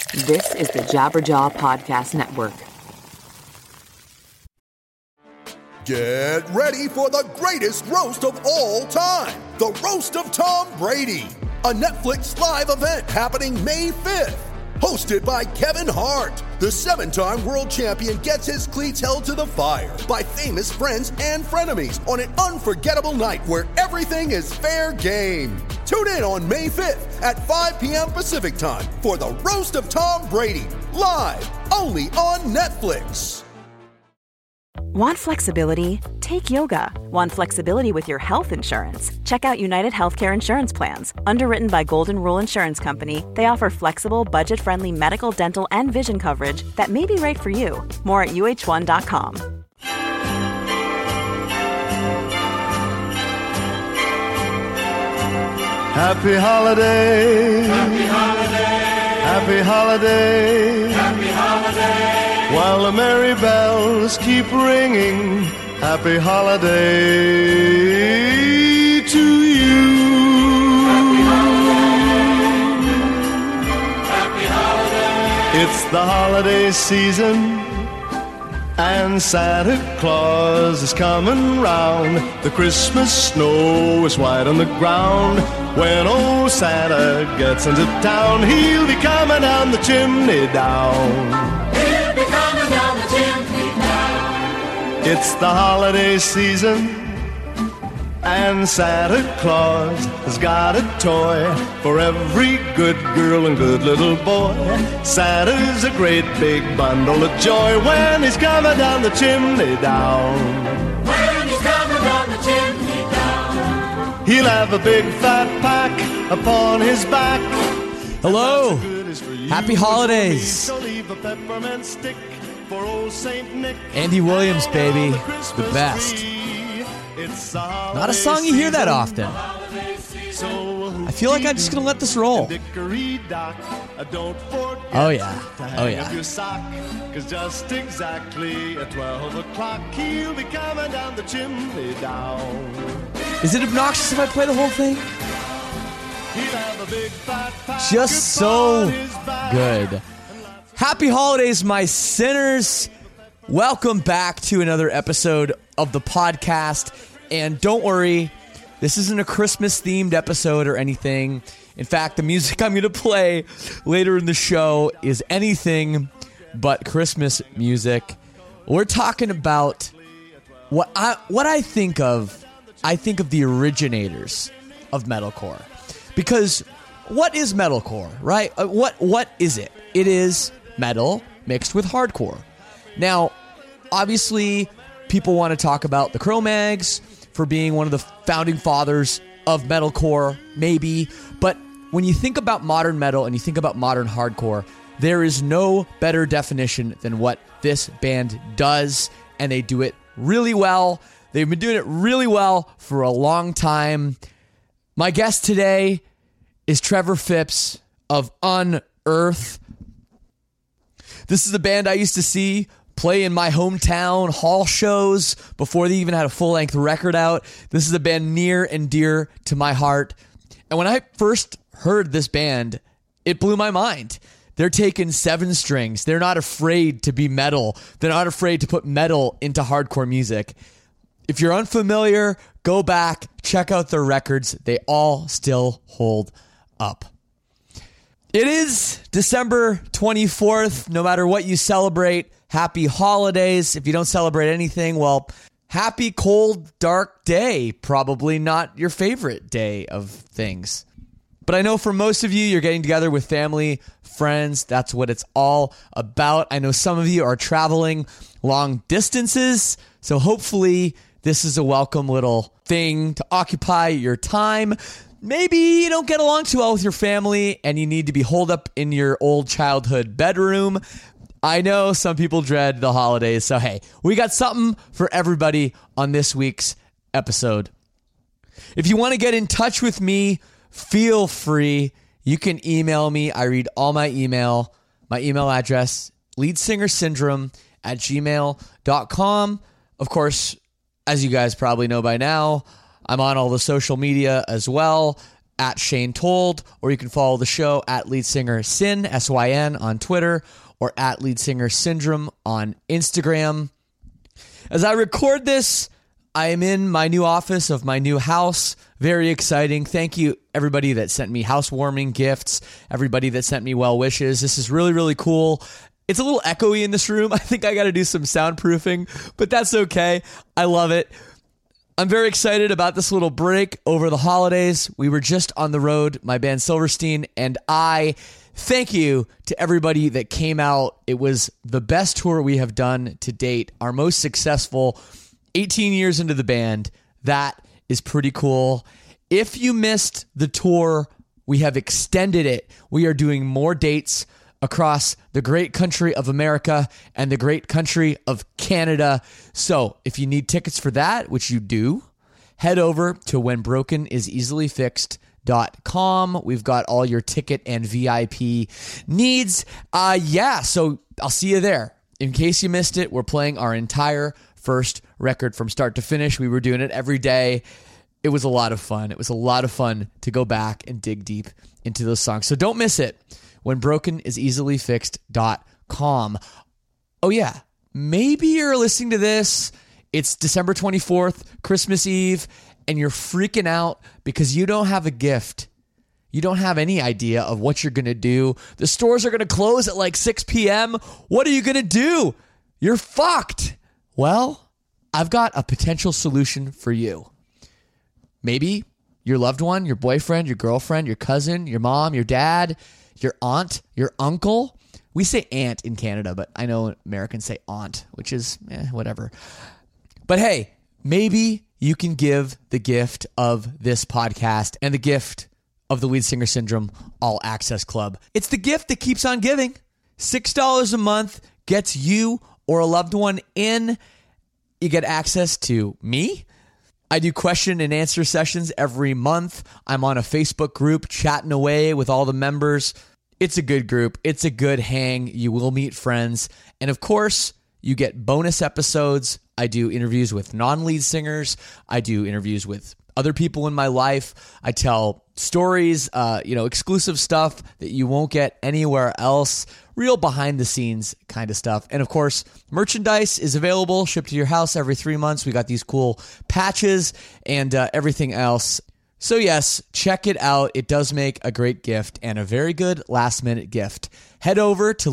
This is the Jabberjaw Podcast Network. Get ready for the greatest roast of all time, the Roast of Tom Brady, a Netflix live event happening May 5th. Hosted by Kevin Hart, the 7-time world champion gets his cleats held to the fire by famous friends and frenemies on an unforgettable night where everything is fair game. Tune in on May 5th at 5 p.m. Pacific time for the Roast of Tom Brady, live only on Netflix. Want flexibility? Take yoga. Want flexibility with your health insurance? Check out United Healthcare Insurance Plans. Underwritten by Golden Rule Insurance Company, they offer flexible, budget-friendly medical, dental, and vision coverage that may be right for you. More at uh1.com. Happy holiday. Happy holiday. Happy holiday. Happy holiday. While the merry bells keep ringing, happy holiday to you. Happy holiday. Happy holiday. It's the holiday season, and Santa Claus is coming round. The Christmas snow is white on the ground. When old Santa gets into town, he'll be coming down the chimney down. It's the holiday season, and Santa Claus has got a toy for every good girl and good little boy. Santa's a great big bundle of joy when he's coming down the chimney down. When he's coming down the chimney down, he'll have a big fat pack upon his back. Hello, happy holidays. Andy Williams, baby, the best. Not a song you hear that often. I feel like I'm just going to let this roll. Oh, yeah. Oh, yeah. Because just exactly at 12 o'clock, he'll be coming down the chimney down. Is it obnoxious if I play the whole thing? Just so good. Happy holidays, my sinners. Welcome back to another episode of the podcast. And don't worry, this isn't a Christmas-themed episode or anything. In fact, the music I'm going to play later in the show is anything but Christmas music. We're talking about what I think of. I think of the originators of metalcore. Because what is metalcore, right? What is it? It is metal mixed with hardcore. Now, obviously, people want to talk about the Cro-Mags for being one of the founding fathers of metalcore, maybe. But when you think about modern metal and you think about modern hardcore, there is no better definition than what this band does, and they do it really well. They've been doing it really well for a long time. My guest today is Trevor Phipps of Unearth. This is a band I used to see play in my hometown hall shows before they even had a full-length record out. This is a band near and dear to my heart. And when I first heard this band, it blew my mind. They're taking 7 strings. They're not afraid to be metal. They're not afraid to put metal into hardcore music. If you're unfamiliar, go back, check out their records. They all still hold up. It is December 24th. No matter what you celebrate, happy holidays. If you don't celebrate anything, well, happy cold, dark day. Probably not your favorite day of things. But I know for most of you, you're getting together with family, friends. That's what it's all about. I know some of you are traveling long distances. So hopefully this is a welcome little thing to occupy your time. Maybe you don't get along too well with your family and you need to be holed up in your old childhood bedroom. I know some people dread the holidays, so hey, we got something for everybody on this week's episode. If you want to get in touch with me, feel free. You can email me. I read all my email. My email address, leadsingersyndrome@gmail.com. Of course, as you guys probably know by now, I'm on all the social media as well. at Shane Told, or you can follow the show at Lead Singer Sin, S-Y-N, on Twitter, or at Lead Singer Syndrome on Instagram. As I record this, I am in my new office of my new house. Very exciting. Thank you, everybody that sent me housewarming gifts, everybody that sent me well wishes. This is really, really cool. It's a little echoey in this room. I think I got to do some soundproofing, but that's okay. I love it. I'm very excited about this little break over the holidays. We were just on the road, my band Silverstein, and I thank you to everybody that came out. It was the best tour we have done to date, our most successful 18 years into the band. That is pretty cool. If you missed the tour, we have extended it. We are doing more dates across the great country of America and the great country of Canada. So if you need tickets for that, which you do, head over to whenbrokeniseasilyfixed.com. We've got all your ticket and VIP needs. So I'll see you there. In case you missed it, we're playing our entire first record from start to finish. We were doing it every day. It was a lot of fun. It was a lot of fun to go back and dig deep into those songs. So don't miss it. whenbrokeniseasilyfixed.com. Oh yeah, maybe you're listening to this. It's December 24th, Christmas Eve, and you're freaking out because you don't have a gift. You don't have any idea of what you're going to do. The stores are going to close at like 6 p.m. What are you going to do? You're fucked. Well, I've got a potential solution for you. Maybe your loved one, your boyfriend, your girlfriend, your cousin, your mom, your dad, your aunt, your uncle. We say aunt in Canada, but I know Americans say aunt, which is whatever. But hey, maybe you can give the gift of this podcast and the gift of the Lead Singer Syndrome All Access Club. It's the gift that keeps on giving. $6 a month gets you or a loved one in. You get access to me. I do question and answer sessions every month. I'm on a Facebook group chatting away with all the members. It's a good group. It's a good hang. You will meet friends. And of course, you get bonus episodes. I do interviews with non-lead singers. I do interviews with other people in my life. I tell stories, exclusive stuff that you won't get anywhere else. Real behind the scenes kind of stuff. And of course, merchandise is available, shipped to your house every 3 months. We got these cool patches and everything else. So yes, check it out. It does make a great gift and a very good last minute gift. Head over to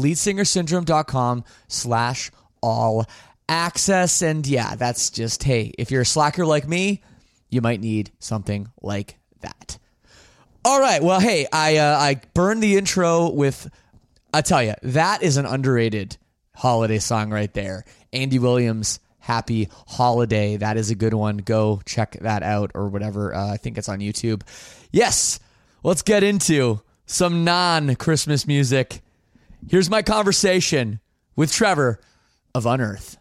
leadsingersyndrome.com/all access. And yeah, that's just, hey, if you're a slacker like me, you might need something like that. All right. Well, hey, I burned the intro with, I tell you, that is an underrated holiday song right there. Andy Williams, Happy Holiday. That is a good one. Go check that out or whatever. I think it's on YouTube. Yes. Let's get into some non-Christmas music. Here's my conversation with Trevor of Unearth.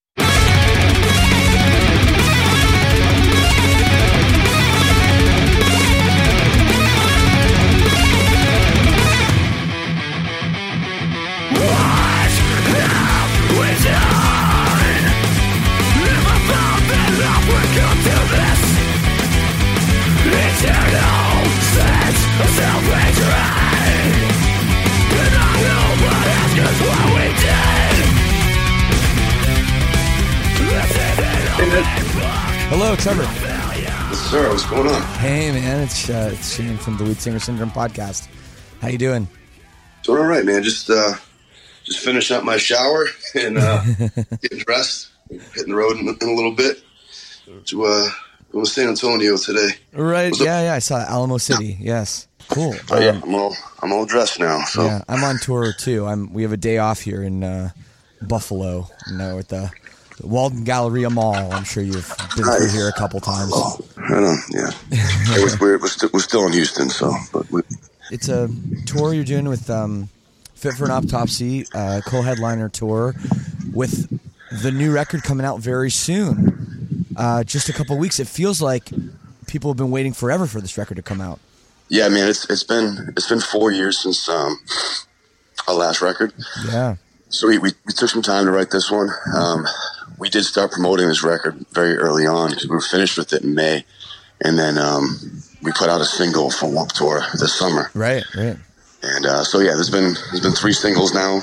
Hello, Trevor. Yes, sir. What's going on? Hey, man. It's Shane from the Lead Singer Syndrome podcast. How you doing? Doing all right, man. Just finishing up my shower and getting dressed, hitting the road in a little bit to San Antonio today. Right? Yeah. I saw Alamo City. Yes. Cool. Yeah, I'm all dressed now. So yeah, I'm on tour too. We have a day off here in Buffalo. At the Walden Galleria Mall. I'm sure you've been through here a couple times. Oh, right on. Yeah. We're still in Houston, so it's a tour you're doing with Fit for an Autopsy, co-headliner tour with the new record coming out very soon. Just a couple weeks. It feels like people have been waiting forever for this record to come out. Yeah, man. It's been 4 years since our last record. Yeah. So we took some time to write this one. We did start promoting this record very early on because we were finished with it in May, and then we put out a single for Warped Tour this summer. Right. And so yeah, there's been 3 singles now.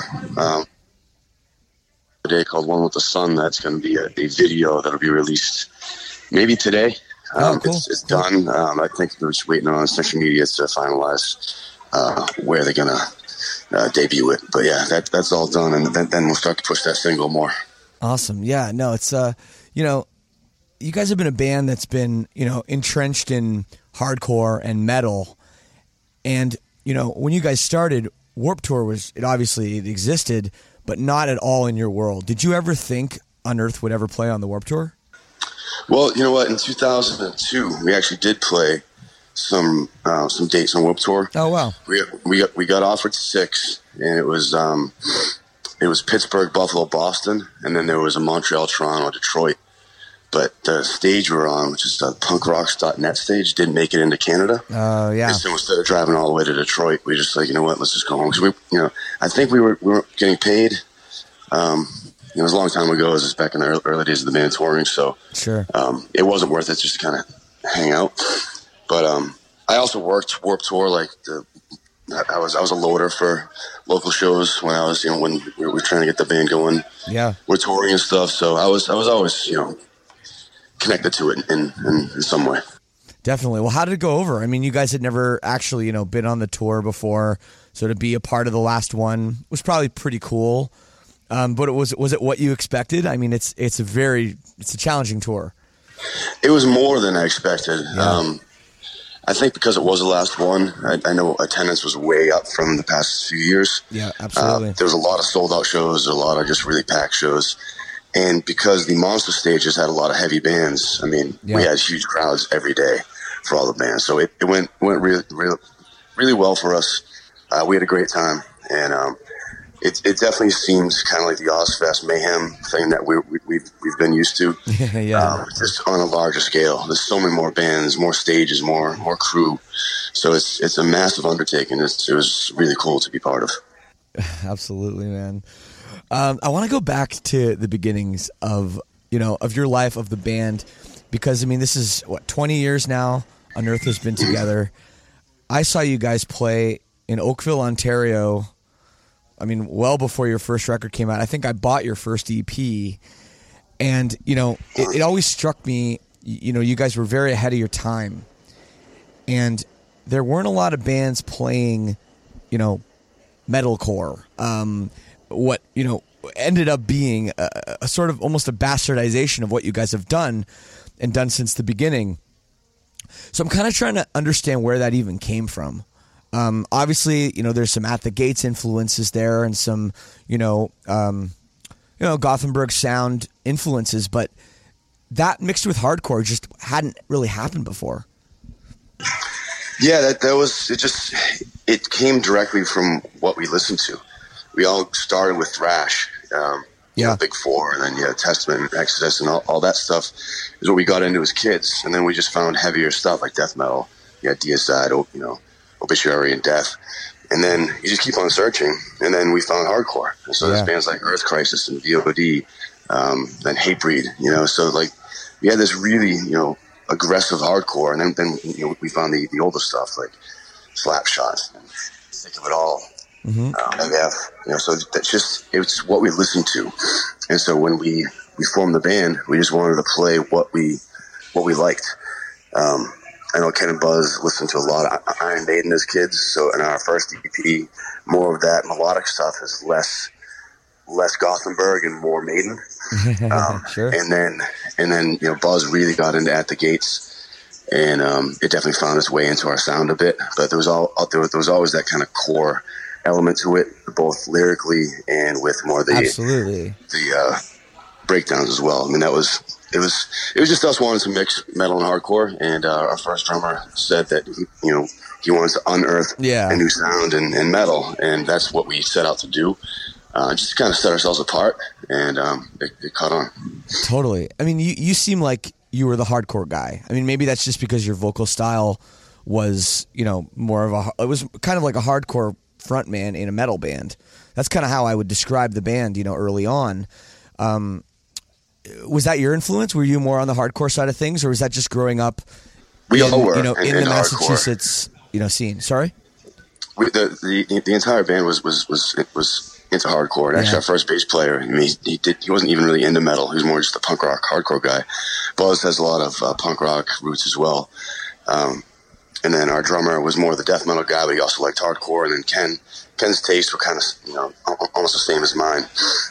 Today called One with the Sun. That's going to be a video that'll be released maybe today. Cool. It's done. I think they're just waiting on Section Media to finalize where they're going to debut it. But yeah, that's all done, and then we'll start to push that single more. Awesome. Yeah. No, it's you guys have been a band that's been entrenched in hardcore and metal, and when you guys started, Warped Tour it existed, but not at all in your world. Did you ever think Unearth would ever play on the Warped Tour? Well, you know what? In 2002, we actually did play some dates on Warped Tour. Oh wow! We got offered 6, and it was Pittsburgh, Buffalo, Boston, and then there was a Montreal, Toronto, Detroit. But the stage we're on, which is the punkrocks.net stage, didn't make it into Canada. Oh, yeah. And so instead of driving all the way to Detroit, we just like, you know what, let's just go home. Because I think we were getting paid. It was a long time ago. It was back in the early days of the band touring. So sure. It wasn't worth it just to kind of hang out. But I also worked Warped Tour. I was a loader for local shows when I was, when we were trying to get the band going. Yeah. We're touring and stuff. So I was always, connected to it in some way. Definitely. Well, how did it go over? I mean, you guys had never actually, been on the tour before, so to be a part of the last one was probably pretty cool. But was it what you expected? I mean, it's a challenging tour. It was more than I expected. Yeah. I think because it was the last one, I know attendance was way up from the past few years. Yeah, absolutely. There was a lot of sold out shows, a lot of just really packed shows. And because the Monster stages had a lot of heavy bands, I mean, we had huge crowds every day for all the bands. So it went really, really, really well for us. We had a great time. And it definitely seems kind of like the Ozfest Mayhem thing that we've been used to. Just on a larger scale. There's so many more bands, more stages, more crew. So it's a massive undertaking. It was really cool to be part of. Absolutely, man. I want to go back to the beginnings of your life of the band, because I mean, this is 20 years now. Unearth has been together. I saw you guys play in Oakville, Ontario. I mean, well before your first record came out. I think I bought your first EP, and it always struck me. You guys were very ahead of your time, and there weren't a lot of bands playing, metalcore. What ended up being a sort of almost a bastardization of what you guys have done since the beginning. So I'm kind of trying to understand where that even came from. Obviously, there's some At the Gates influences there, and some Gothenburg sound influences, but that mixed with hardcore just hadn't really happened before. Yeah, that was it came directly from what we listened to. We all started with thrash, Big Four, and then Testament and Exodus and all that stuff is what we got into as kids. And then we just found heavier stuff like death metal, Deicide, Obituary and Death. And then you just keep on searching, and then we found hardcore. And so there's bands like Earth Crisis and VOD, then Hatebreed, so like we had this really, aggressive hardcore, and then we found the older stuff like Slapshot and Think of It All. MF, so that's it's what we listened to. And so when we formed the band, we just wanted to play what we liked. I know Ken and Buzz listened to a lot of Iron Maiden as kids, so in our first EP, more of that melodic stuff is less Gothenburg and more Maiden. Sure. And then Buzz really got into At the Gates, and it definitely found its way into our sound a bit. But there was always that kind of core element to it, both lyrically and with more the breakdowns as well. I mean, it was just us wanting to mix metal and hardcore, and our first drummer said that he wanted to unearth a new sound in metal, and that's what we set out to do. Just to kind of set ourselves apart, and it caught on. Totally. I mean, you seem like you were the hardcore guy. I mean, maybe that's just because your vocal style was, more of it was kind of like a hardcore frontman in a metal band. That's kind of how I would describe the band, early on. Was that your influence? Were you more on the hardcore side of things, or was that just growing up We all were, you know, in the hardcore. Massachusetts, you know, scene. Sorry? The entire band was into hardcore. And actually, our first bass player, I mean, he wasn't even really into metal. He was more just a punk rock, hardcore guy. Buzz has a lot of punk rock roots as well. And then our drummer was more the death metal guy, but he also liked hardcore. And then Ken's tastes were kind of, you know, almost the same as mine.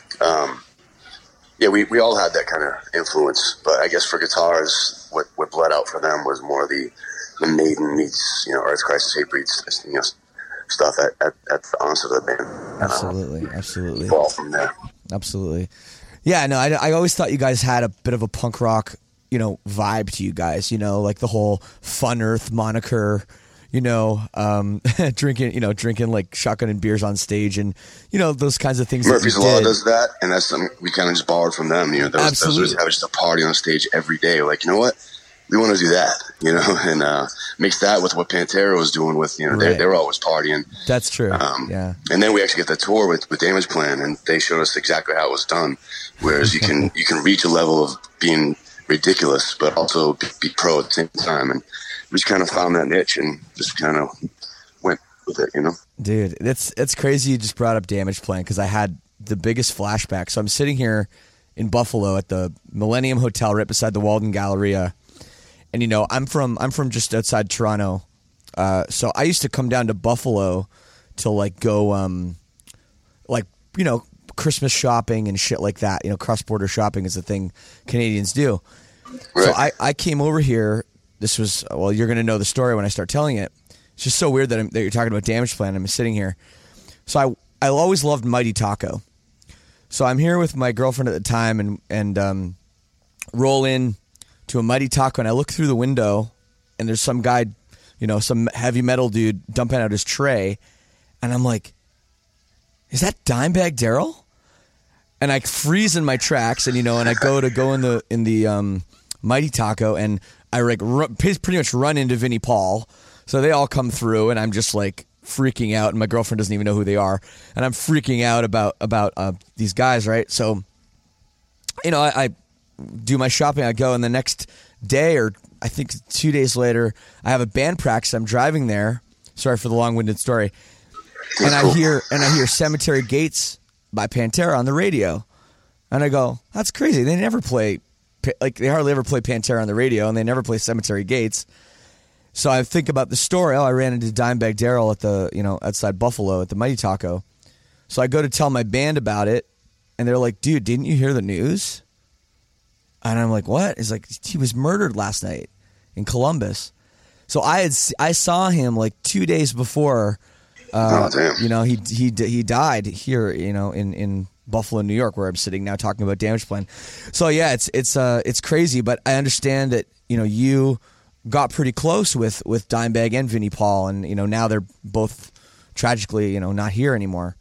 Yeah, we all had that kind of influence. But I guess for guitars, what bled out for them was more the Maiden meets, you know, Earth Crisis, Hatebreed, you know, stuff at the onset of the band. Absolutely. Fall from there. Absolutely. Yeah, no, I always thought you guys had a bit of a punk rock, you know, vibe to you guys, you know, like the whole Fun Earth moniker, you know, drinking like shotgun and beers on stage and, you know, those kinds of things. Murphy's Law does that, and that's something we kind of just borrowed from them. You know, those have just a party on stage every day. We're like, you know what? We want to do that, you know, and mix that with what Pantera was doing with, you know, they were always partying. That's true. Yeah. And then we actually get the tour with Damage Plan, and they showed us exactly how it was done. Whereas you can reach a level of being ridiculous, but also be pro at the same time. And we just kind of found that niche and just kind of went with it, you know. Dude, it's crazy you just brought up Damage Plan because I had the biggest flashback. So I'm sitting here in Buffalo at the Millennium Hotel right beside the Walden Galleria. And, you know, I'm from just outside Toronto. So I used to come down to Buffalo to, like, go, like, you know, Christmas shopping and shit like that. You know, cross-border shopping is a thing Canadians do. Right. So I came over here. This was, well, you're going to know the story when I start telling it. It's just so weird that you're talking about Damage Plan. I'm sitting here. So I always loved Mighty Taco. So I'm here with my girlfriend at the time and roll in to a Mighty Taco, and I look through the window, and there's some guy, you know, some heavy metal dude dumping out his tray, and I'm like, is that Dimebag Darrell? And I freeze in my tracks, and, you know, and I go in the Mighty Taco, and I like pretty much run into Vinnie Paul, so they all come through, and I'm just like freaking out, and my girlfriend doesn't even know who they are, and I'm freaking out about these guys, right? So, you know, I do my shopping, I go, and the next day, or I think 2 days later, I have a band practice. I'm driving there. Sorry for the long-winded story. And I hear Cemetery Gates by Pantera on the radio. And I go, that's crazy. They never play, like, they hardly ever play Pantera on the radio, and they never play Cemetery Gates. So I think about the story. Oh, I ran into Dimebag Darrell at the, you know, outside Buffalo at the Mighty Taco. So I go to tell my band about it, and they're like, dude, didn't you hear the news? And I'm like, what? He's like, he was murdered last night in Columbus. So I saw him like 2 days before, you know, he died here, you know, in Buffalo, New York, where I'm sitting now talking about Damage Plan. So yeah, it's crazy, but I understand that, you know, you got pretty close with Dimebag and Vinnie Paul, and, you know, now they're both tragically, you know, not here anymore.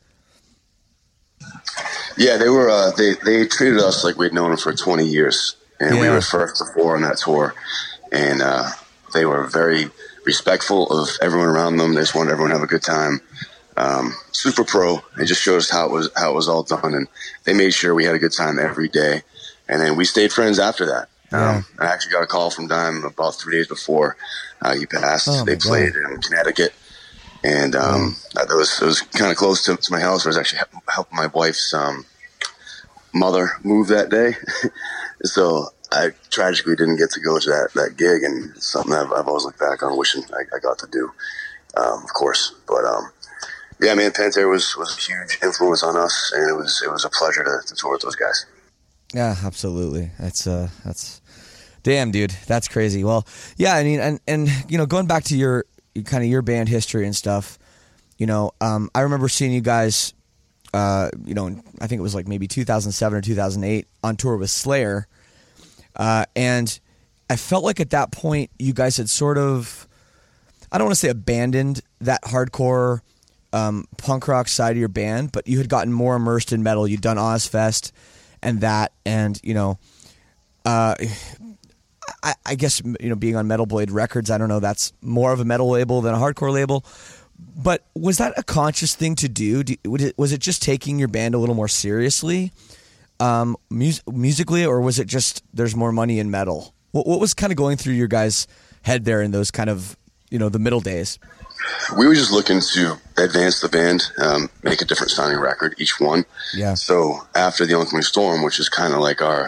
Yeah, they were. They treated us like we'd known them for 20 years, and we were first to four on that tour. And they were very respectful of everyone around them. They just wanted everyone to have a good time. Super pro. They just showed us how it was all done, and they made sure we had a good time every day. And then we stayed friends after that. I actually got a call from Dime about 3 days before he passed. They played in Connecticut. And it was kind of close to my house. I was actually helping my wife's mother move that day. So I tragically didn't get to go to that gig, and it's something I've always looked back on wishing I got to do, of course. But yeah, man, Pantera was a huge influence on us, and it was a pleasure to tour with those guys. Yeah, absolutely. That's damn, dude. That's crazy. Well, yeah, I mean, and you know, going back to your band history and stuff, you know, I remember seeing you guys, you know, I think it was like maybe 2007 or 2008 on tour with Slayer. And I felt like at that point you guys had sort of, I don't want to say abandoned that hardcore punk rock side of your band, but you had gotten more immersed in metal. You'd done Ozfest and that, and, you know, I guess, you know, being on Metal Blade Records, I don't know, that's more of a metal label than a hardcore label. But was that a conscious thing to do? Was it just taking your band a little more seriously, musically, or was it just there's more money in metal? What was kind of going through your guys' head there in those kind of, the middle days? We were just looking to advance the band, make a different sounding record, each one. Yeah. So after The Oncoming Storm, which is kind of like our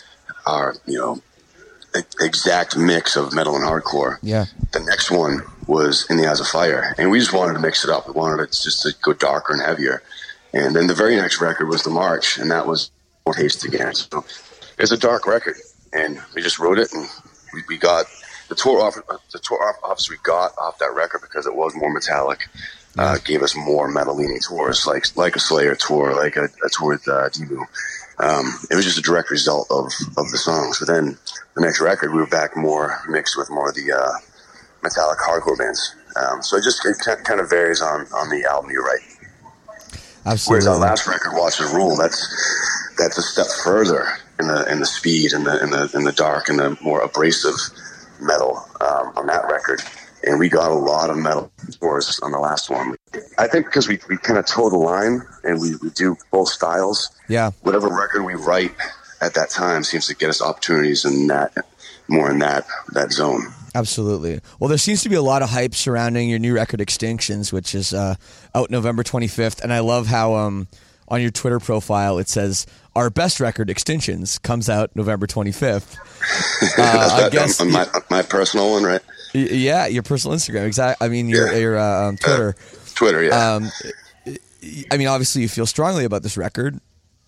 exact mix of metal and hardcore. Yeah. The next one was In the Eyes of Fire, and we just wanted to mix it up. We wanted it just to go darker and heavier. And then the very next record was The March, and that was More Taste Again. So it's a dark record, and we just wrote it, and we got the tour offers we got off that record because it was more metallic. Gave us more metal-leaning tours, like a Slayer tour, like a tour with Debu. It was just a direct result of the songs. But then the next record, we were back more mixed with more of the metallic hardcore bands. So it kind of varies on the album you write. Absolutely. Whereas our last record, Watch Us Rule, that's a step further in the speed and the dark and the more abrasive metal on that record. And we got a lot of metal tours on the last one. I think because we kind of toe the line and we do both styles. Yeah. Whatever record we write at that time seems to get us opportunities in that zone. Absolutely. Well, there seems to be a lot of hype surrounding your new record, Extinctions, which is out November 25th. And I love how on your Twitter profile it says, our best record, Extinctions, comes out November 25th. I guess on my personal one, right? Yeah, your personal Instagram. Exactly. I mean, your Twitter. Twitter, yeah. I mean, obviously, you feel strongly about this record.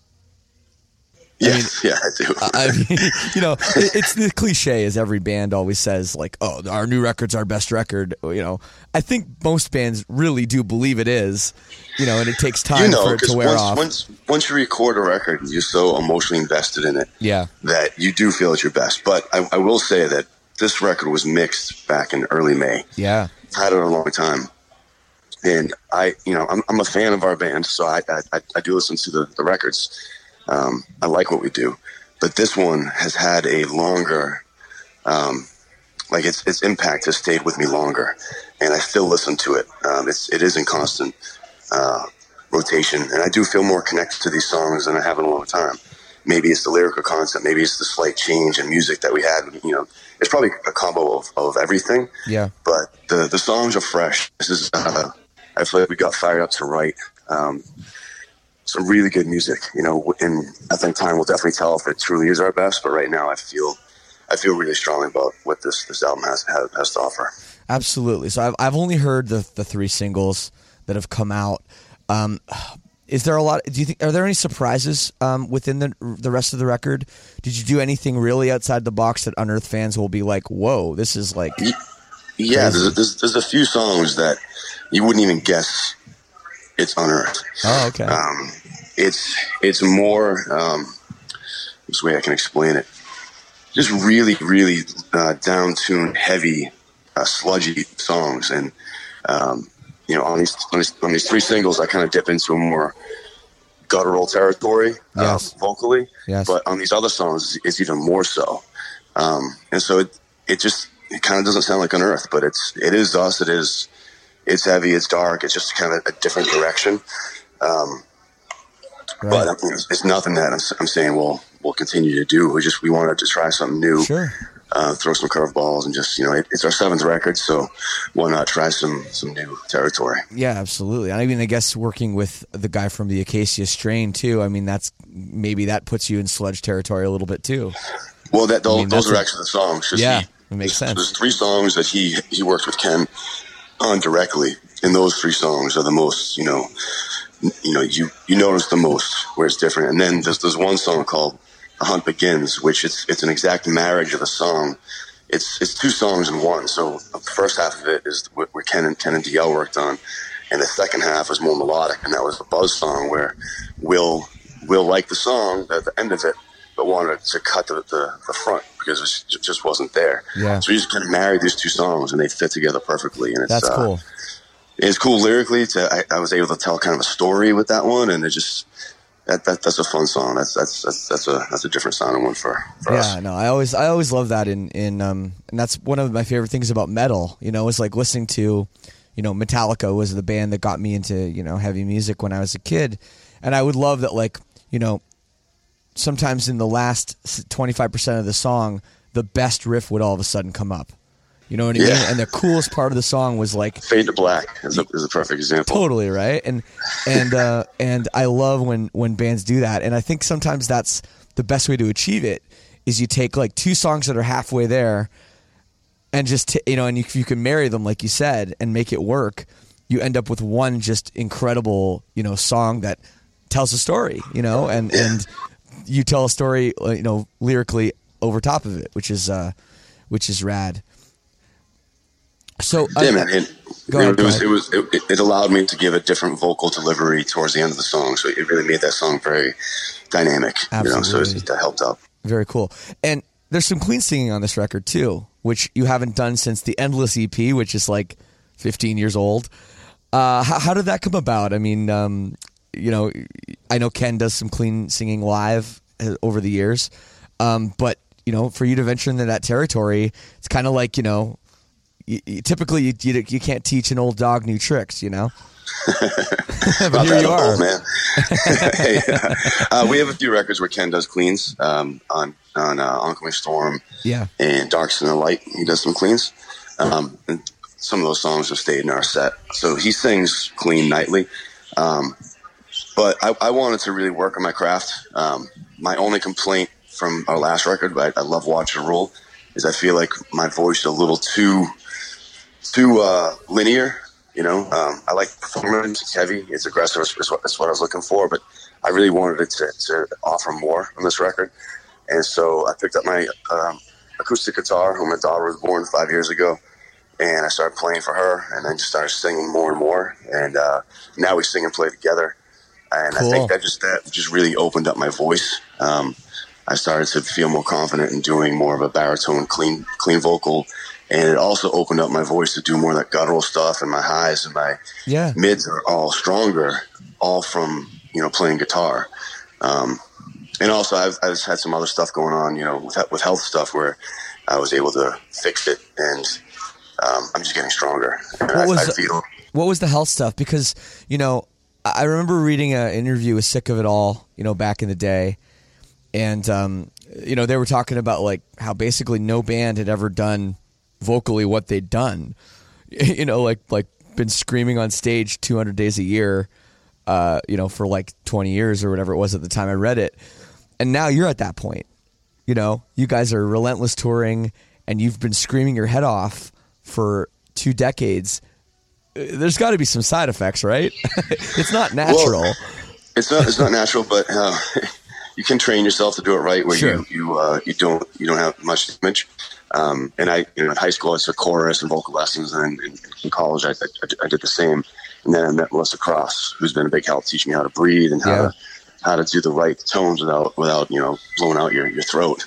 Yes, I do. I mean, it's the cliche, as every band always says, like, "Oh, our new record's our best record." I think most bands really do believe it is. And it takes time for it to wear off. Once you record a record, you're so emotionally invested in it, that you do feel it's your best. But I will say that this record was mixed back in early May. Yeah, I've had it a long time, and I'm a fan of our band, so I do listen to the records. I like what we do, but this one has had a longer, its impact has stayed with me longer, and I still listen to it. It is in constant rotation, and I do feel more connected to these songs than I have in a long time. Maybe it's the lyrical concept, maybe it's the slight change in music that we had. It's probably a combo of everything. Yeah. But the songs are fresh. This is I feel like we got fired up to write some really good music, and I think time will definitely tell if it truly is our best. But right now, I feel really strongly about what this album has to offer. Absolutely. So I've only heard the 3 singles that have come out. Is there a lot? Do you think are there any surprises within the rest of the record? Did you do anything really outside the box that Unearthed fans will be like, "Whoa, this is like"? Yeah, there's a few songs that you wouldn't even guess it's Unearthed. Oh, okay. It's more this way I can explain it. Just really, really down-tuned, heavy, sludgy songs, and on these 3 singles, I kind of dip into a more guttural territory vocally. Yes. But on these other songs, it's even more so. And so it kind of doesn't sound like Unearthed, but it is us. It's heavy. It's dark. It's just kind of a different direction. Right. But it's nothing that I'm saying we'll continue to do. We wanted to try something new. Sure. Throw some curveballs and just, it's our 7th record, so why not try some new territory? Yeah, absolutely. I mean, I guess working with the guy from the Acacia Strain too, I mean, maybe that puts you in sludge territory a little bit too. Well, those are actually the songs. Yeah, it makes sense. There's 3 songs that he worked with Ken on directly, and those 3 songs are the most, you notice the most where it's different. And then there's one song called The Hunt Begins, which it's an exact marriage of a song. It's 2 songs in one. So the first half of it is where Ken and DL worked on, and the second half was more melodic, and that was the Buzz song where Will liked the song at the end of it, but wanted to cut the front because it just wasn't there. Yeah. So he just kind of married these 2 songs, and they fit together perfectly. And that's cool. It's cool lyrically. I was able to tell kind of a story with that one, and it just. That's a fun song. That's a different sounding one for us. Yeah, no, I always love that and that's one of my favorite things about metal. Is like listening to, Metallica was the band that got me into heavy music when I was a kid, and I would love that sometimes in the last 25% of the song, the best riff would all of a sudden come up. You know what I mean? And the coolest part of the song was like Fade to Black is a perfect example. Totally, right? And I love when bands do that. And I think sometimes that's the best way to achieve it is you take like two songs that are halfway there and just and if you can marry them like you said and make it work, you end up with one just incredible, song that tells a story, and you tell a story, lyrically over top of it, which is rad. So man, it allowed me to give a different vocal delivery towards the end of the song, so it really made that song very dynamic. Absolutely. So that helped out. Very cool. And there's some clean singing on this record too, which you haven't done since the Endless EP, which is like 15 years old. How did that come about? I mean, I know Ken does some clean singing live over the years, but for you to venture into that territory, it's kind of like typically you can't teach an old dog new tricks, But here you are, man. Hey, we have a few records where Ken does cleans on Oncoming Storm, and Darks in the Light. He does some cleans, and some of those songs have stayed in our set. So he sings clean nightly, but I wanted to really work on my craft. My only complaint from our last record, but I love Watch It Roll, is I feel like my voice is a little too linear. I like performance. It's heavy. It's aggressive. That's what I was looking for. But I really wanted it to offer more on this record. And so I picked up my acoustic guitar when my daughter was born 5 years ago. And I started playing for her and then just started singing more and more. And now we sing and play together. And cool. I think that just really opened up my voice. I started to feel more confident in doing more of a baritone, clean vocal. And it also opened up my voice to do more of that guttural stuff, and my highs and my mids are all stronger, all from, playing guitar. And also I've had some other stuff going on, with health stuff where I was able to fix it, and I'm just getting stronger. What was the health stuff? Because, I remember reading an interview with Sick of It All, back in the day. And, they were talking about like how basically no band had ever done vocally what they'd done, like been screaming on stage 200 days a year, for like 20 years or whatever it was at the time I read it. And now you're at that point, you guys are relentless touring and you've been screaming your head off for 2 decades. There's got to be some side effects, right? It's not natural. Well, it's not natural, but you can train yourself to do it right where you don't have much damage. And in high school, I took chorus and vocal lessons, and in college, I did the same. And then I met Melissa Cross, who's been a big help teaching me how to breathe and how to do the right tones without blowing out your throat.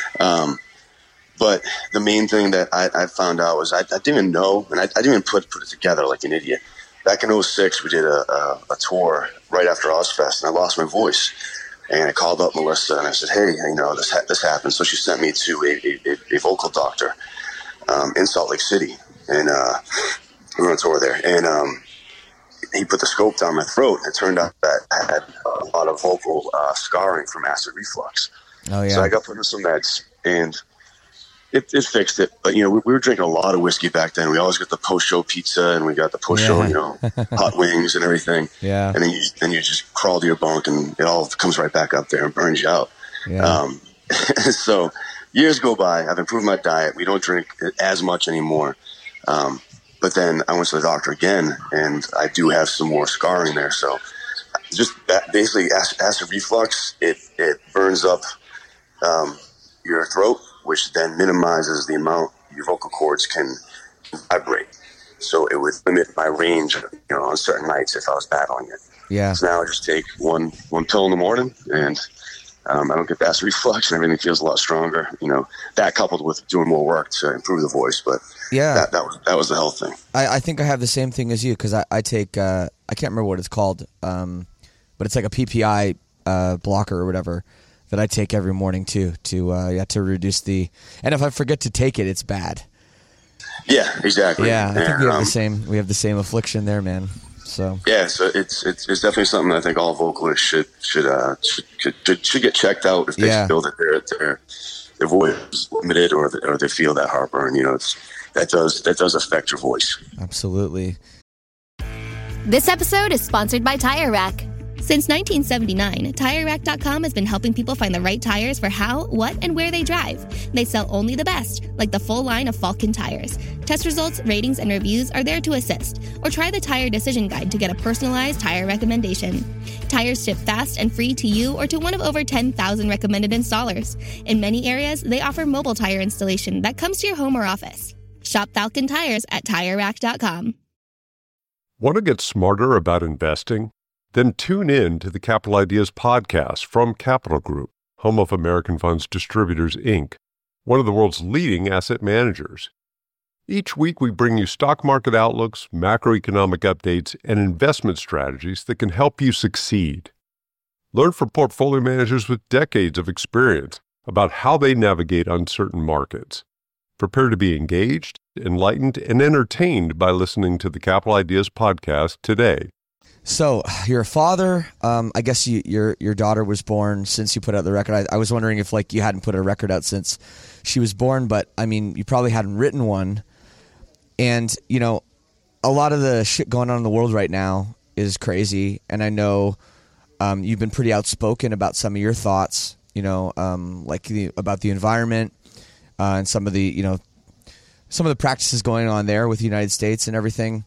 But the main thing that I found out was I didn't even know, and I didn't even put it together like an idiot. Back in 2006, we did a tour right after Ozfest, and I lost my voice. And I called up Melissa and I said, hey, this happened. So she sent me to a vocal doctor in Salt Lake City. And we were on tour there. And he put the scope down my throat. And it turned out that I had a lot of vocal scarring from acid reflux. Oh, yeah. So I got put on some meds. And it fixed it. But, we were drinking a lot of whiskey back then. We always got the post-show pizza and we got the post-show, hot wings and everything. Yeah. And then you just crawl to your bunk and it all comes right back up there and burns you out. Yeah. So years go by. I've improved my diet. We don't drink as much anymore. But then I went to the doctor again and I do have some more scarring there. So just basically acid reflux, it burns up your throat, which then minimizes the amount your vocal cords can vibrate. So it would limit my range, on certain nights if I was battling it. Yeah. So now I just take one pill in the morning, and I don't get acid reflux, and everything feels a lot stronger. That coupled with doing more work to improve the voice, but that was the health thing. I think I have the same thing as you because I take I can't remember what it's called, but it's like a PPI blocker or whatever. That I take every morning too to reduce the, and if I forget to take it, it's bad. Yeah, exactly. Yeah, I think we have the same affliction there, man. So so it's definitely something I think all vocalists should get checked out if they feel that their voice is limited or they feel that heartburn. It's that does affect your voice. Absolutely. This episode is sponsored by Tire Rack. Since 1979, TireRack.com has been helping people find the right tires for how, what, and where they drive. They sell only the best, like the full line of Falken tires. Test results, ratings, and reviews are there to assist. Or try the Tire Decision Guide to get a personalized tire recommendation. Tires ship fast and free to you or to one of over 10,000 recommended installers. In many areas, they offer mobile tire installation that comes to your home or office. Shop Falken tires at TireRack.com. Want to get smarter about investing? Then tune in to the Capital Ideas podcast from Capital Group, home of American Funds Distributors, Inc., one of the world's leading asset managers. Each week we bring you stock market outlooks, macroeconomic updates, and investment strategies that can help you succeed. Learn from portfolio managers with decades of experience about how they navigate uncertain markets. Prepare to be engaged, enlightened, and entertained by listening to the Capital Ideas podcast today. So you're a father. I guess your daughter was born since you put out the record. I was wondering if you hadn't put a record out since she was born, but I mean, you probably hadn't written one. And a lot of the shit going on in the world right now is crazy. And I know you've been pretty outspoken about some of your thoughts. About the environment and some of the practices going on there with the United States and everything.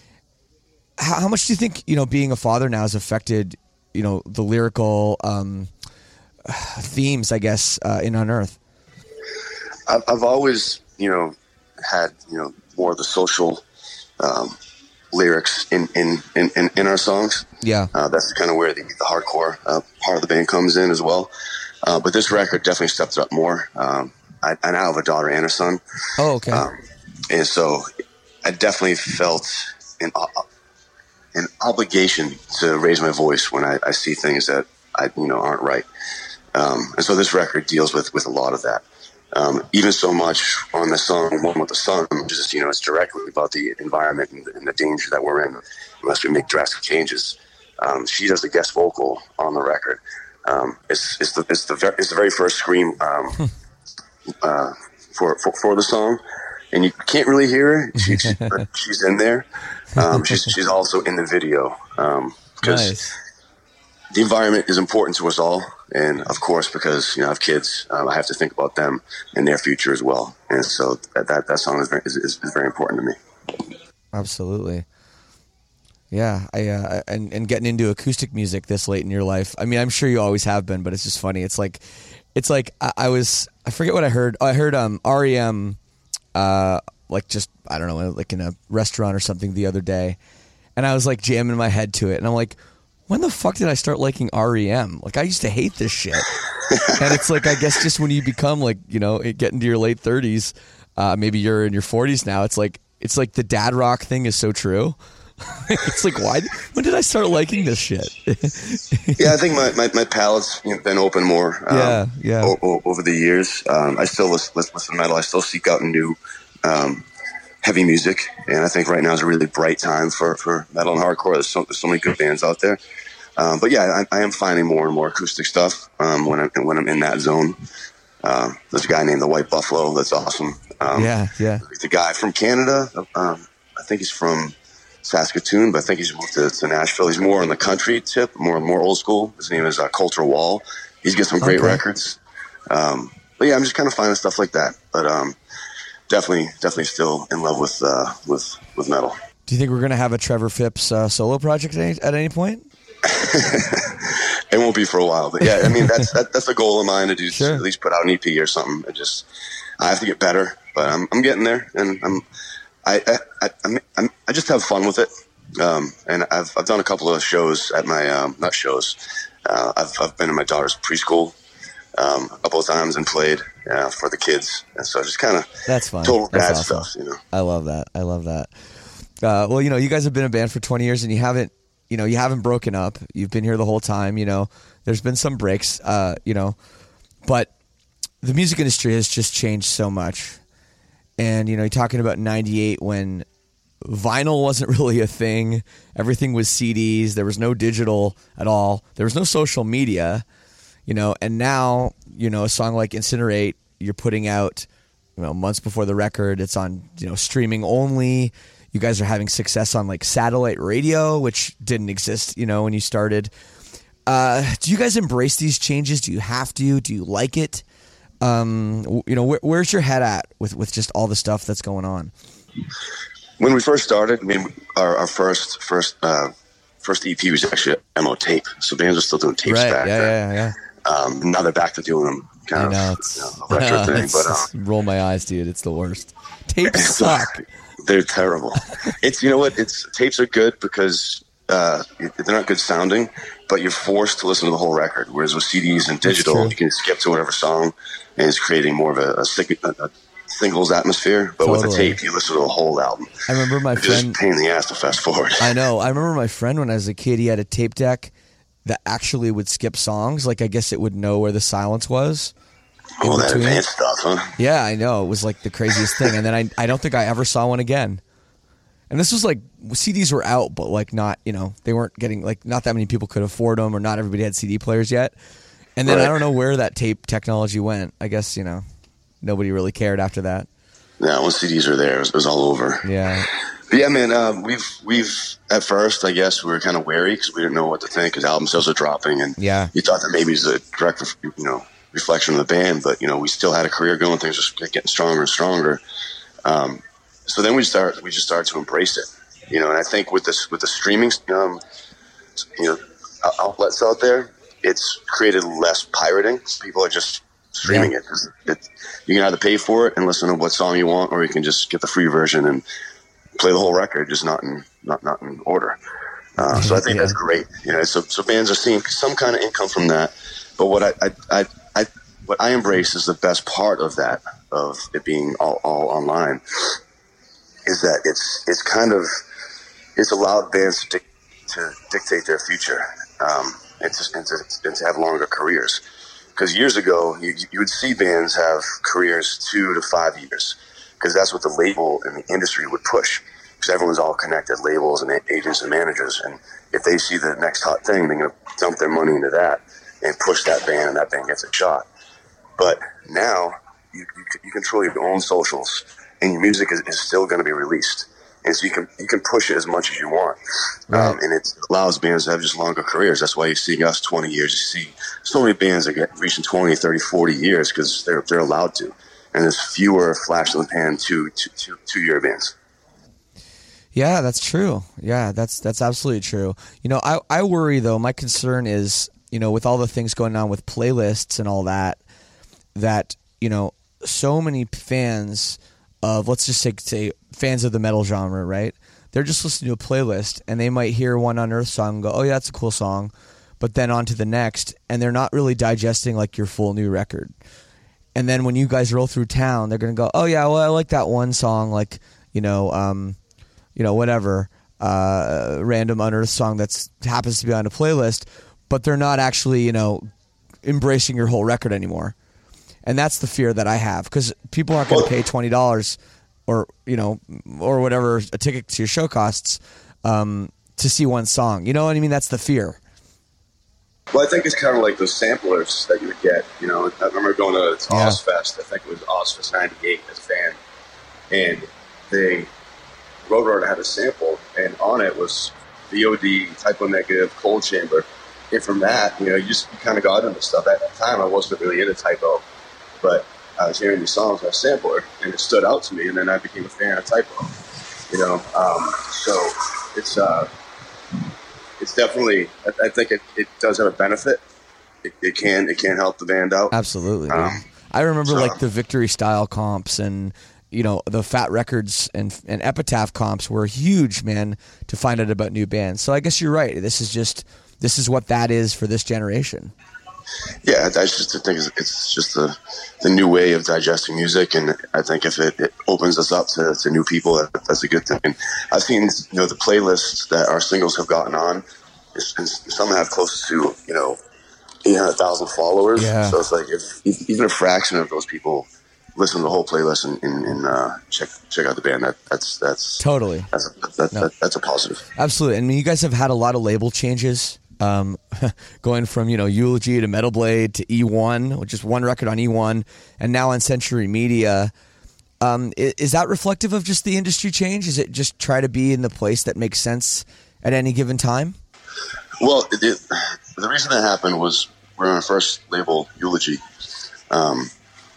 How much do you think, being a father now has affected, the lyrical themes, I guess, in Unearth? I've always, had, more of the social lyrics in our songs. Yeah. That's kind of where the hardcore part of the band comes in as well. But this record definitely stepped it up more. I now have a daughter and a son. Oh, okay. And so I definitely felt an obligation to raise my voice when I see things that aren't right. And so this record deals with a lot of that. Even so much on the song One with the Sun, which is, it's directly about the environment and the danger that we're in unless we make drastic changes. She does a guest vocal on the record. It's the very first scream for the song. And you can't really hear her. She's in there. She's also in the video because nice. The environment is important to us all, and of course, because I have kids, I have to think about them and their future as well. And so that song is very important to me. Absolutely. Yeah, and getting into acoustic music this late in your life. I mean, I'm sure you always have been, but it's just funny. It's like I forget what I heard. I heard REM. I don't know, in a restaurant or something the other day, and I was jamming my head to it, and I'm like, when the fuck did I start liking REM? I used to hate this shit. And it's I guess just when you become get into your late 30s, maybe you're in your 40s now, it's like the dad rock thing is so true. It's why? When did I start liking this shit? Yeah, I think my palate's been open more. Over the years, I still listen to metal. I still seek out new heavy music, and I think right now is a really bright time for metal and hardcore. There's so many good bands out there. But yeah, I am finding more and more acoustic stuff when I'm in that zone. There's a guy named the White Buffalo that's awesome. The guy from Canada. I think he's from Saskatoon, but I think he's moved to Nashville. He's more on the country tip, more old school. His name is Coulter Wall. He's got some great records. But yeah, I'm just kind of finding stuff like that. But definitely still in love with metal. Do you think we're gonna have a Trevor Phipps solo project at any point? It won't be for a while, but yeah, I mean that's a goal of mine to do. Sure. At least put out an EP or something. I have to get better, but I'm getting there, and I just have fun with it. And I've done a couple of shows at my not shows. I've been in my daughter's preschool a couple of times and played for the kids, and so just kind of that's fun. Total that's dad awesome. Stuff, I love that. Well, you guys have been a band for 20 years, and you haven't broken up. You've been here the whole time. There's been some breaks, but the music industry has just changed so much. And, you're talking about 98 when vinyl wasn't really a thing. Everything was CDs. There was no digital at all. There was no social media, and now, a song like Incinerate, you're putting out months before the record. It's on, streaming only. You guys are having success on like satellite radio, which didn't exist, when you started. Do you guys embrace these changes? Do you have to? Do you like it? Where's your head at with just all the stuff that's going on? When we first started, our first EP was actually MO tape. So bands were still doing tapes back then. Yeah. Now they're back to doing them kind of retro thing. But roll my eyes, dude. It's the worst. Tapes suck. They're terrible. Tapes are good because they're not good sounding, but you're forced to listen to the whole record. Whereas with CDs and digital, you can skip to whatever song, and it's creating more of a singles atmosphere. But with a tape, you listen to the whole album. I remember my friend. Just a pain in the ass to fast forward. I know. I remember my friend when I was a kid. He had a tape deck that actually would skip songs. Like I guess it would know where the silence was. Oh, that advanced stuff, huh? Yeah, I know. It was like the craziest thing. And then I don't think I ever saw one again. And this was like, CDs were out, but like not, they weren't getting, like not that many people could afford them, or not everybody had CD players yet. And then I don't know where that tape technology went. I guess, nobody really cared after that. Yeah, when CDs were there, it was all over. Yeah. But yeah, man, we've at first, I guess, we were kind of wary because we didn't know what to think because album sales are dropping. And you thought that maybe it's a direct, reflection of the band, but we still had a career going. Things were getting stronger and stronger. So then we just started to embrace it, and I think with the streaming, outlets out there, it's created less pirating. People are just streaming it. You can either pay for it and listen to what song you want, or you can just get the free version and play the whole record, just not in order. So I think that's great. So bands are seeing some kind of income from that. But what I embrace is the best part of that, of it being all online, is that it's allowed bands to dictate their future, and to have longer careers. Because years ago, you would see bands have careers 2 to 5 years, because that's what the label and the industry would push. Because everyone's all connected, labels and agents and managers, and if they see the next hot thing, they're going to dump their money into that and push that band, and that band gets a shot. But now you control your own socials, and your music is still going to be released, and so you can push it as much as you want, and it allows bands to have just longer careers. That's why you see us 20 years. You see so many bands that get reaching 20, 30, 40 years because they're allowed to, and there's fewer flash in the pan 2-year bands. Yeah, that's true. Yeah, that's absolutely true. I worry though. My concern is, with all the things going on with playlists and all that, so many fans of, let's just say fans of the metal genre, right? They're just listening to a playlist, and they might hear one Unearthed song and go, oh yeah, that's a cool song, but then on to the next, and they're not really digesting like your full new record. And then when you guys roll through town, they're going to go, oh yeah, well I like that one song, like, whatever, random Unearthed song that happens to be on a playlist, but they're not actually, embracing your whole record anymore. And that's the fear that I have, because people aren't going to pay $20 or whatever a ticket to your show costs to see one song. You know what I mean? That's the fear. Well, I think it's kind of like those samplers that you would get. I remember going to Ozfest. I think it was Ozfest '98 as a fan, and Roadrunner had a sample, and on it was VOD, Type O Negative, Cold Chamber. And from that, you kind of got into stuff. At the time, I wasn't really into Type O, but I was hearing these songs on a sampler, and it stood out to me, and then I became a fan of Type O. So it's definitely, I think it does have a benefit. It can help the band out. Absolutely. I remember like the Victory Style comps and the Fat Records and Epitaph comps were huge, man, to find out about new bands. So I guess you're right. This is what that is for this generation. Yeah, I just think it's just the new way of digesting music, and I think if it opens us up to new people, that's a good thing. And I've seen the playlists that our singles have gotten on, and some have close to 800,000 followers. Yeah. So it's like if even a fraction of those people listen to the whole playlist and check out the band, that's totally that's a positive. Absolutely. I mean, you guys have had a lot of label changes. Going from Eulogy to Metal Blade to E1, which is one record on E1, and now on Century Media. Is that reflective of just the industry change? Is it just try to be in the place that makes sense at any given time? Well, the reason that happened was we're on our first label, Eulogy. And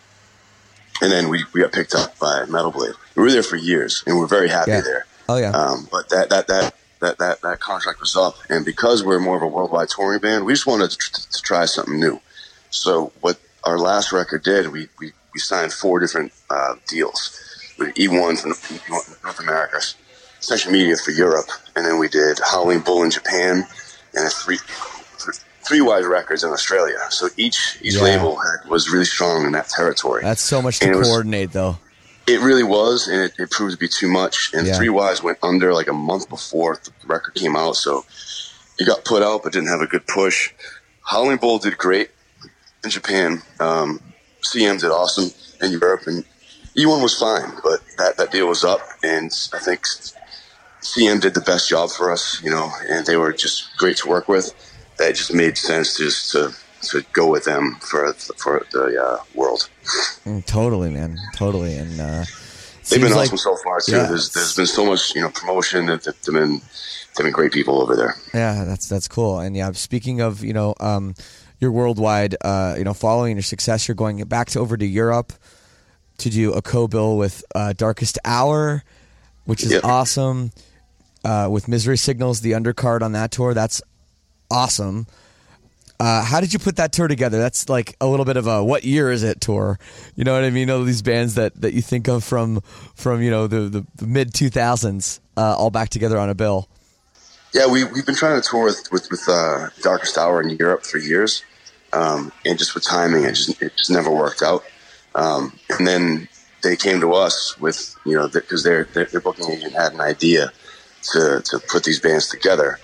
then we got picked up by Metal Blade. We were there for years, and we're very happy there. Oh, yeah. But that contract was up, and because we're more of a worldwide touring band, we just wanted to try something new. So what our last record did, we signed 4 different deals. We did E1 for North America, Session Media for Europe, and then we did Howling Bull in Japan, and three wide records in Australia. So each label was really strong in that territory. That's so much to coordinate, though. It really was, and it proved to be too much. And Three Wise went under like a month before the record came out, so it got put out but didn't have a good push. Howling Bull did great in Japan. CM did awesome in Europe, and E1 was fine, but that deal was up, and I think CM did the best job for us, and they were just great to work with. That just made sense just to go with them for the world. Totally, man. Totally. And they've been awesome so far too. Yeah. There's been so much promotion. They've been great people over there. Yeah, that's cool. And speaking of your worldwide following your success, you're going back over to Europe to do a co-bill with Darkest Hour, which is awesome. With Misery Signals, the undercard on that tour, that's awesome. How did you put that tour together? That's like a little bit of a what year is it tour. You know what I mean? These bands that you think of from the mid 2000s all back together on a bill. Yeah, we've been trying to tour with Darkest Hour in Europe for years, and just with timing, it just never worked out. And then they came to us with because their booking agent had an idea to put these bands together,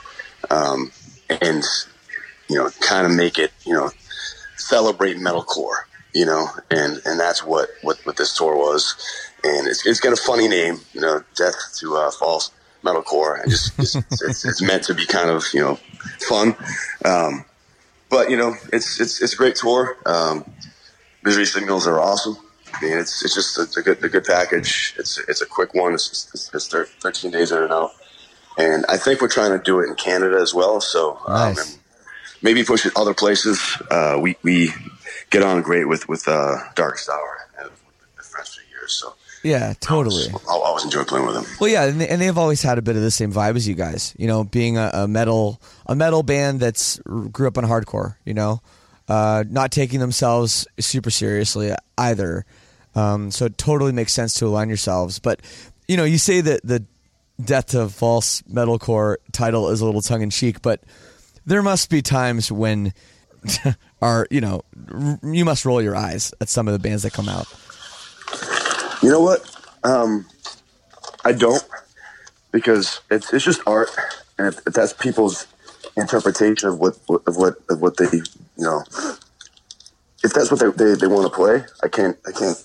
and kind of make it, celebrate metalcore, and that's what this tour was. And it's got a funny name, Death to False Metalcore. And it's meant to be kind of, fun. But it's a great tour. Misery Signals are awesome. I mean, it's just a good package. It's a quick one. It's 13 days in and out. And I think we're trying to do it in Canada as well. So, nice. Maybe push it other places. We get on great with Darkest Hour and with the friends for years. So yeah, totally. I always enjoy playing with them. Well, yeah, and they've always had a bit of the same vibe as you guys. Being a metal band that's grew up on hardcore. Not taking themselves super seriously either. So it totally makes sense to align yourselves. But you say that the Death to False Metalcore title is a little tongue in cheek, but there must be times when you must roll your eyes at some of the bands that come out. You know what? I don't, because it's just art, and if that's people's interpretation of what they if that's what they want to play, I can't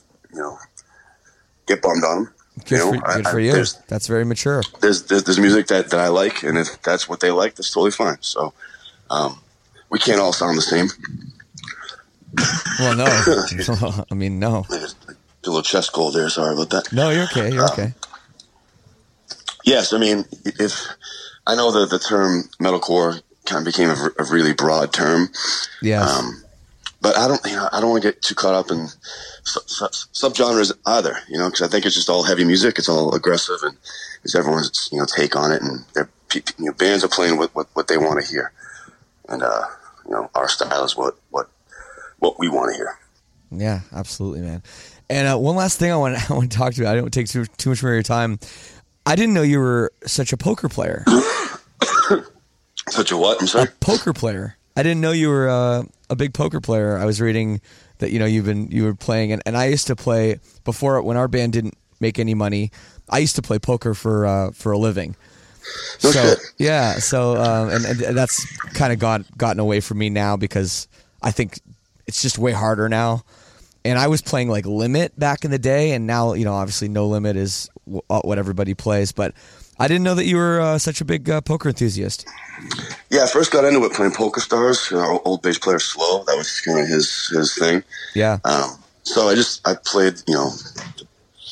get bummed on them. Good for you. That's very mature. There's music that I like, and if that's what they like, that's totally fine. So, we can't all sound the same. Well, no. I mean, no. A little chest cold there. Sorry about that. No, you're okay. You're okay. Yes, I mean, if I know that the term metalcore kind of became a really broad term. Yes. But I don't want to get too caught up in subgenres either, because I think it's just all heavy music. It's all aggressive, and it's everyone's, take on it, and bands are playing what they want to hear. And, our style is what we want to hear. Yeah, absolutely, man. And one last thing I want to talk to you about. I don't take too much more of your time. I didn't know you were such a poker player. Such a what? I'm sorry? A poker player. I didn't know you were a big poker player. I was reading that you were playing, and I used to play before when our band didn't make any money. I used to play poker for a living. No shit. Yeah, and that's kind of gotten away from me now because I think it's just way harder now. And I was playing like Limit back in the day, and now obviously No Limit is what everybody plays, but I didn't know that you were such a big poker enthusiast. Yeah, I first got into it playing Poker Stars. Our old bass player Slow, that was kind of his thing. Yeah. So I played,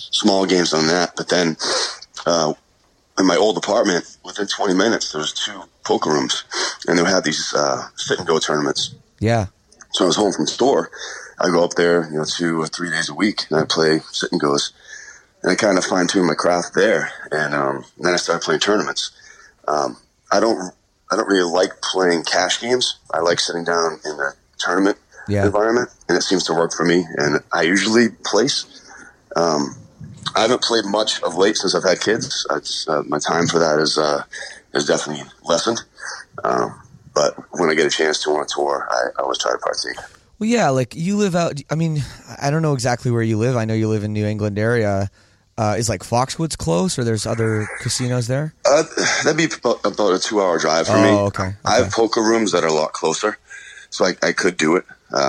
small games on that. But then in my old apartment, within 20 minutes, there was 2 poker rooms, and they had these sit-and-go tournaments. Yeah. So I was home from the store. I go up there, 2 or 3 days a week, and I play sit-and-goes. And I kind of fine-tuned my craft there, and then I started playing tournaments. I don't really like playing cash games. I like sitting down in a tournament environment, and it seems to work for me. And I usually place. I haven't played much of late since I've had kids. My time for that is definitely lessened. But when I get a chance to on a tour, I always try to partake. Well, yeah, like you live out. I mean, I don't know exactly where you live. I know you live in New England area. Is like Foxwoods close, or there's other casinos there? That'd be about a 2-hour drive for me. Okay. I have poker rooms that are a lot closer, so I could do it,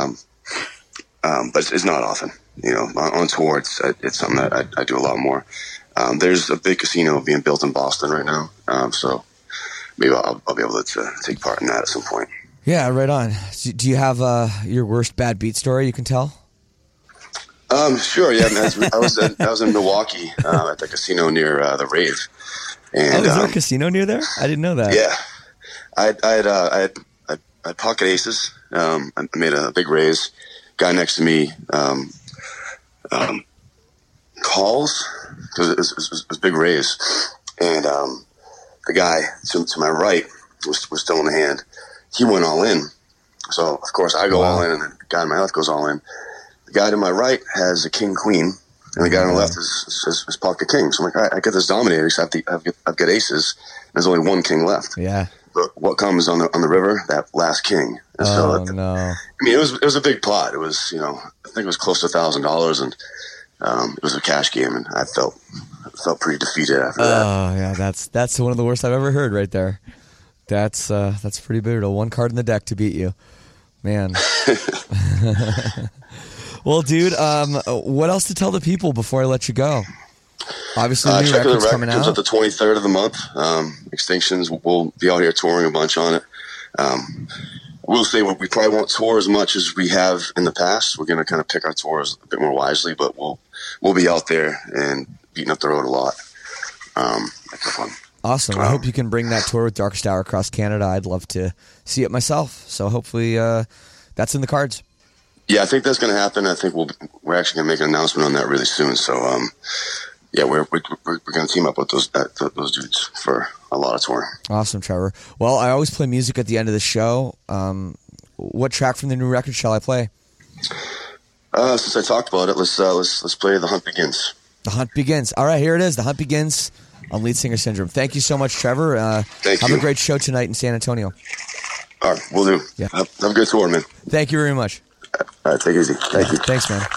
but it's not often. On tour, it's something that I do a lot more. There's a big casino being built in Boston right now, so maybe I'll be able to take part in that at some point. Yeah, right on. Do you have your worst bad beat story you can tell? Sure. Yeah, I was in Milwaukee at the casino near the Rave. And, is there a casino near there? I didn't know that. Yeah, I had pocket aces. I made a big raise. Guy next to me calls because it was big raise, and the guy to my right was still in the hand. He went all in, so of course I go all in, and the guy to my left goes all in. The guy to my right has a king queen, and the guy on the left is pocket king. So I'm like, all right, I get this dominated because I've got aces. And there's only 1 king left. Yeah. But what comes on the river? That last king. And no. I mean, it was a big pot. It was I think it was close to $1,000, and it was a cash game, and I felt pretty defeated after that. Oh yeah, that's one of the worst I've ever heard right there. That's pretty brutal. 1 card in the deck to beat you, man. Well, dude, what else to tell the people before I let you go? Obviously, the new record's coming out. At the 23rd of the month. Extinctions, we'll be out here touring a bunch on it. We'll say we probably won't tour as much as we have in the past. We're going to kind of pick our tours a bit more wisely, but we'll be out there and beating up the road a lot. That's fun. Awesome. I hope you can bring that tour with Darkest Hour across Canada. I'd love to see it myself. So hopefully that's in the cards. Yeah, I think that's going to happen. I think we're actually going to make an announcement on that really soon. So, yeah, we're going to team up with those dudes for a lot of touring. Awesome, Trevor. Well, I always play music at the end of the show. What track from the new record shall I play? Since I talked about it, let's play The Hunt Begins. The Hunt Begins. All right, here it is. The Hunt Begins on Lead Singer Syndrome. Thank you so much, Trevor. Thank you. Have a great show tonight in San Antonio. All right, we'll do. Yeah. Have a good tour, man. Thank you very much. All right, take it easy. Thank you. Thanks, man.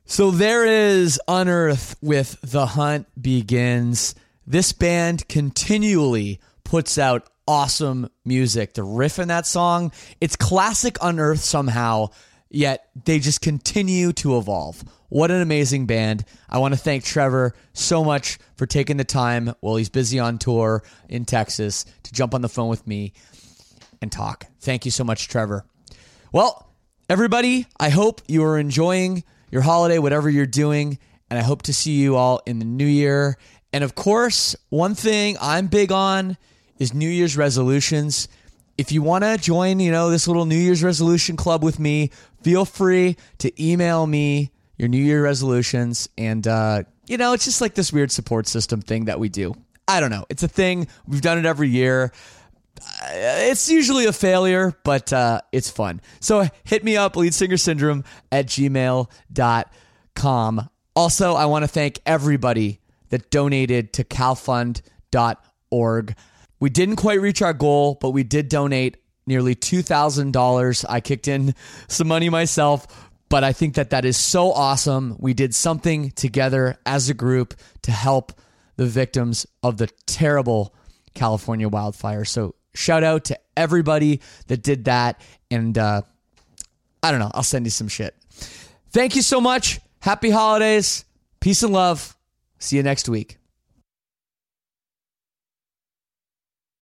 So there is Unearth with The Hunt Begins. This band continually puts out awesome music. The riff in that song, it's classic Unearth somehow, yet they just continue to evolve. What an amazing band. I want to thank Trevor so much for taking the time while he's busy on tour in Texas to jump on the phone with me and talk. Thank you so much, Trevor. Well, everybody, I hope you are enjoying your holiday, whatever you're doing, and I hope to see you all in the new year. And of course, one thing I'm big on is New Year's resolutions. If you want to join, this little New Year's resolution club with me, feel free to email me your New Year resolutions. And, it's just like this weird support system thing that we do. I don't know. It's a thing. We've done it every year. It's usually a failure, but it's fun. So hit me up, leadsingersyndrome@gmail.com. Also, I want to thank everybody that donated to calfund.org. We didn't quite reach our goal, but we did donate nearly $2,000. I kicked in some money myself, but I think that is so awesome. We did something together as a group to help the victims of the terrible California wildfire. So shout out to everybody that did that. And I don't know, I'll send you some shit. Thank you so much. Happy holidays. Peace and love. See you next week.